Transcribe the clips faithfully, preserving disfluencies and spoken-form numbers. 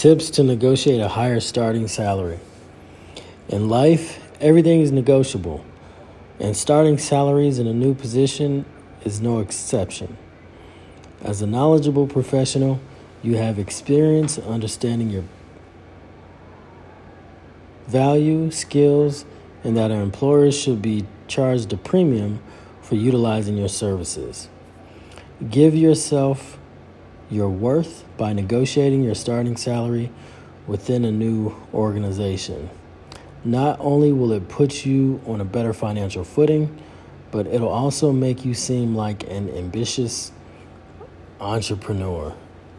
Tips to negotiate a higher starting salary. In life, everything is negotiable, and starting salaries in a new position is no exception. As a knowledgeable professional, you have experience understanding your value, skills, and that our employers should be charged a premium for utilizing your services. Give yourself your worth by negotiating your starting salary within a new organization. Not only will it put you on a better financial footing, but it'll also make you seem like an ambitious entrepreneur.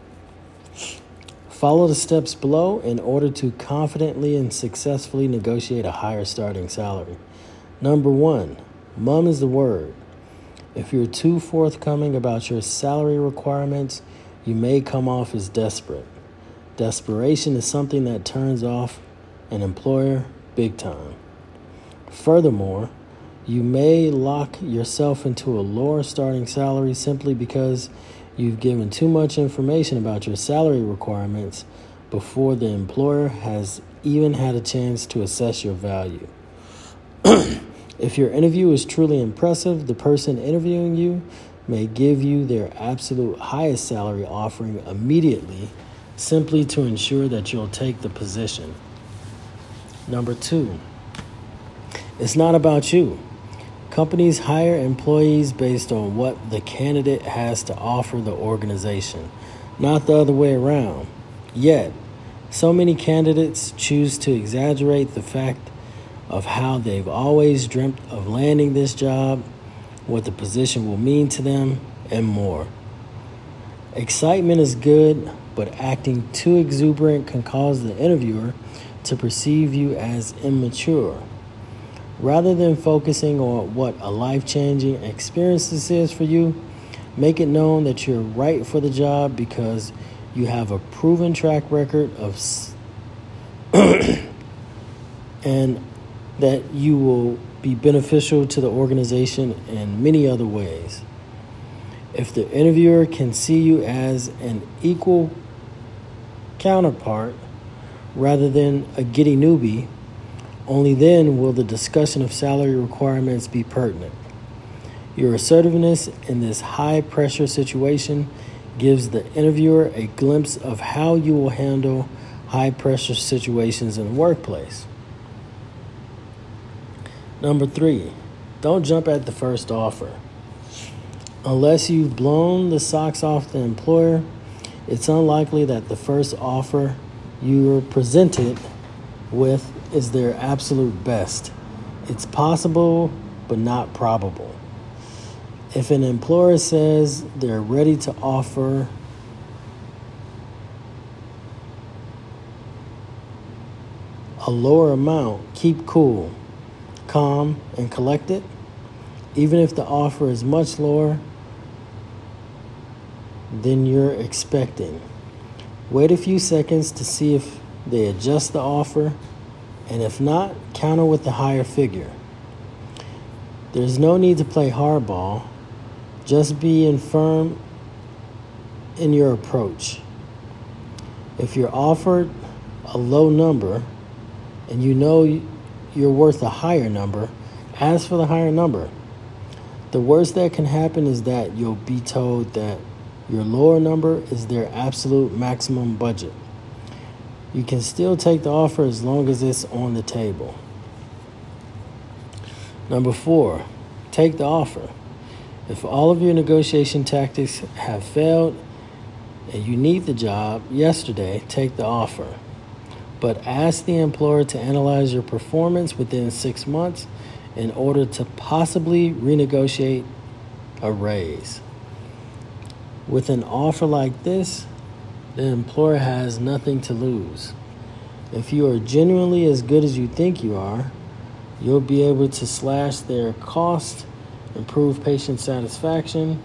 Follow the steps below in order to confidently and successfully negotiate a higher starting salary. Number one, mum is the word. If you're too forthcoming about your salary requirements, you may come off as desperate. Desperation is something that turns off an employer big time. Furthermore, you may lock yourself into a lower starting salary simply because you've given too much information about your salary requirements before the employer has even had a chance to assess your value. If your interview is truly impressive, the person interviewing you may give you their absolute highest salary offering immediately, simply to ensure that you'll take the position. Number two, it's not about you. Companies hire employees based on what the candidate has to offer the organization, not the other way around. Yet, so many candidates choose to exaggerate the fact of how they've always dreamt of landing this job, what the position will mean to them, and more. Excitement is good, but acting too exuberant can cause the interviewer to perceive you as immature. Rather than focusing on what a life-changing experience this is for you, make it known that you're right for the job because you have a proven track record of s- and that you will be beneficial to the organization in many other ways. If the interviewer can see you as an equal counterpart rather than a giddy newbie, only then will the discussion of salary requirements be pertinent. Your assertiveness in this high-pressure situation gives the interviewer a glimpse of how you will handle high-pressure situations in the workplace. Number three, don't jump at the first offer. Unless you've blown the socks off the employer, it's unlikely that the first offer you were presented with is their absolute best. It's possible, but not probable. If an employer says they're ready to offer a lower amount, keep cool, calm, and collected. Even if the offer is much lower than you're expecting. Wait a few seconds to see if they adjust the offer, and if not, counter with the higher figure. There's no need to play hardball. Just be firm in your approach. If you're offered a low number and you know you're worth a higher number, ask for the higher number. The worst that can happen is that you'll be told that your lower number is their absolute maximum budget. You can still take the offer as long as it's on the table. Number four, take the offer. If all of your negotiation tactics have failed and you need the job yesterday, take the offer. But ask the employer to analyze your performance within six months in order to possibly renegotiate a raise. With an offer like this, the employer has nothing to lose. If you are genuinely as good as you think you are, you'll be able to slash their cost, improve patient satisfaction,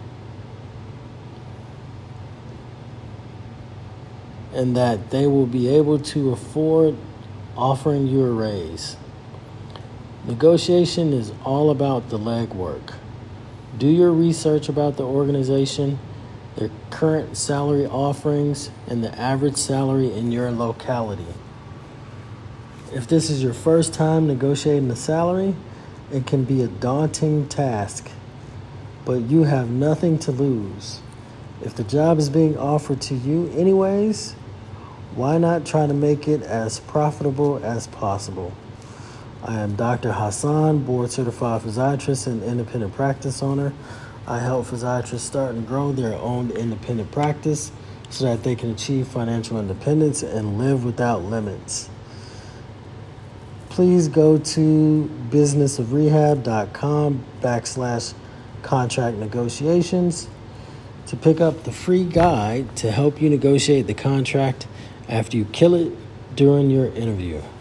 and that they will be able to afford offering you a raise. Negotiation is all about the legwork. Do your research about the organization their current salary offerings, and the average salary in your locality. If this is your first time negotiating a salary, it can be a daunting task, but you have nothing to lose. If the job is being offered to you anyways, why not try to make it as profitable as possible? I am Doctor Hassan, board-certified physiatrist and independent practice owner. I help physiatrists start and grow their own independent practice so that they can achieve financial independence and live without limits. Please go to businessofrehab.com backslash contract negotiations to pick up the free guide to help you negotiate the contract after you kill it during your interview.